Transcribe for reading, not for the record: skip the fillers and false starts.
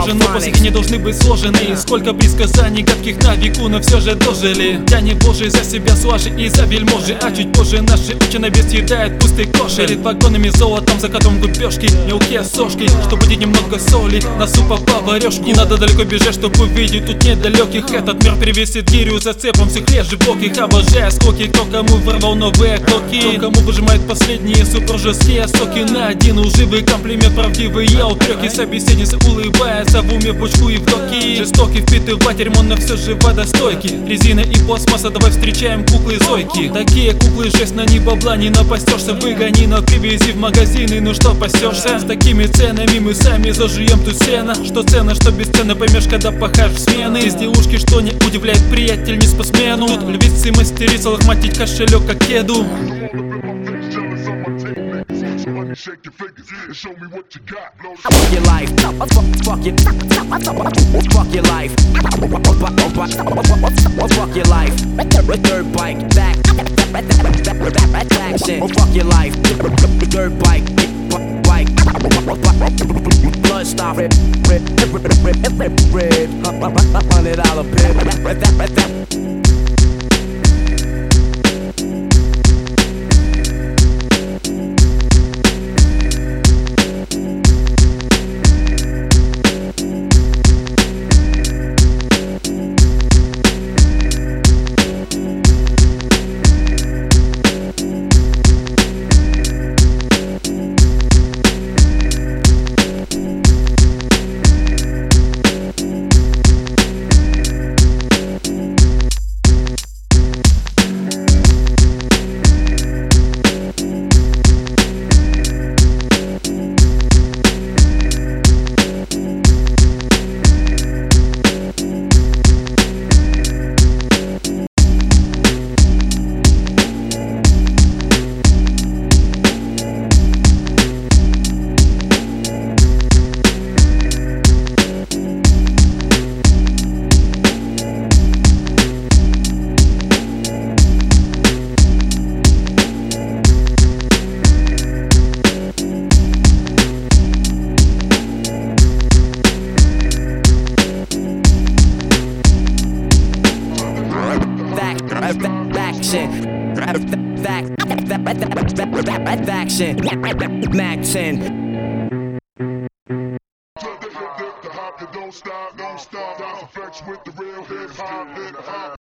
сложен, но после не должны быть сложены. Сколько предсказаний гадких на веку, но все же дожили. Я не божий, за себя слажи и за вельможи. А чуть позже наши ученые съедают пустый кошер. Перед вагонами золотом, за которым губежки, мелкие сошки, чтобы будет немного соли на супа поварешку. Не надо далеко бежать, чтобы увидеть тут недалеких. Этот мир перевесит гирю зацепом всех глубоких. Обожая скоки, кто кому вырвал новые клоки, кто кому выжимает последние супружеские соки. На один лживый комплимент, правдивые упреки. Собеседница улыбается в уме, в бочку и в доки. Жестокий впитыватель, но все же водостойкий. Резина и пластмасса, давай встречаем куклы Зойки. Такие куклы, жесть, на них бабла не напасешься. Выгони, но привези в магазины, ну что пасешься? С такими ценами мы сами зажуем тут сено. Что ценно, что бесценно, поймешь, когда пахаешь в смены. Из девушки, что не удивляет, приятель, не по смену. Тут львицы мастерица лохматить кошелек, как кеду. Shake your fingers and show me what you got. Fuck your life, fuck your life, fuck your life. Dirt bike, back action. Fuck your life, dirt bike, blood stop, $100 bill. Action, Mac 10. Don't stop, don't stop. Effects with the real hip hop.